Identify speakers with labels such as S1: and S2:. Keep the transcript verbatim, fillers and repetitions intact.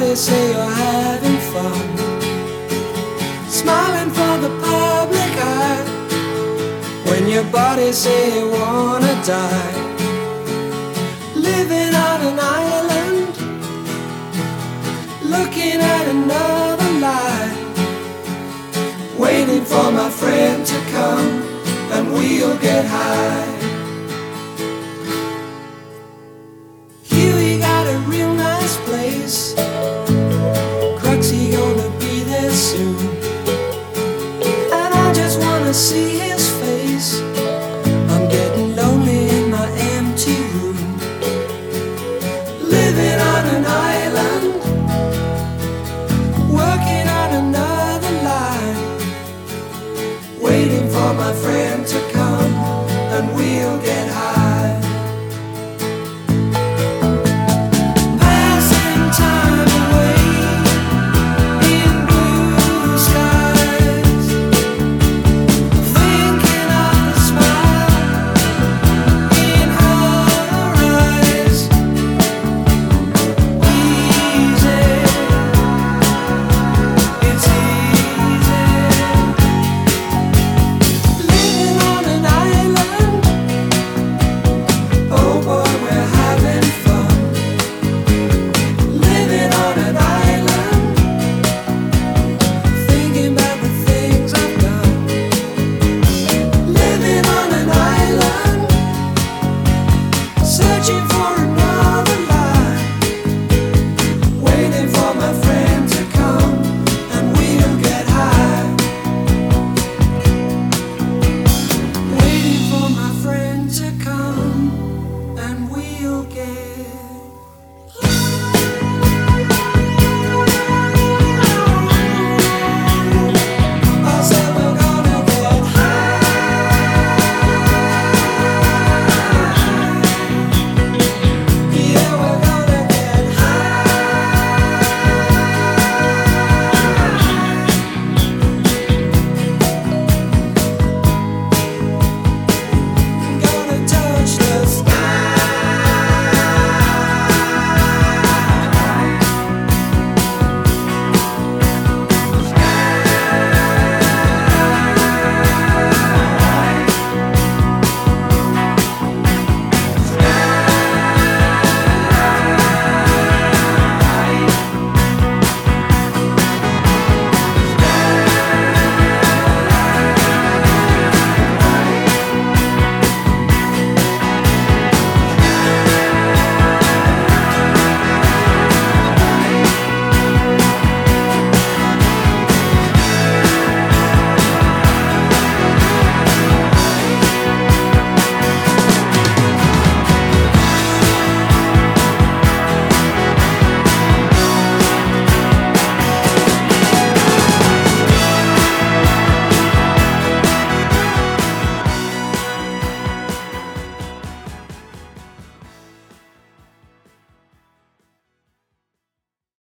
S1: body say you're having fun, smiling for the public eye. When your body say you wanna die, living on an island, looking at another life, waiting for my friend to come and we'll get high. Here we got a real nice place,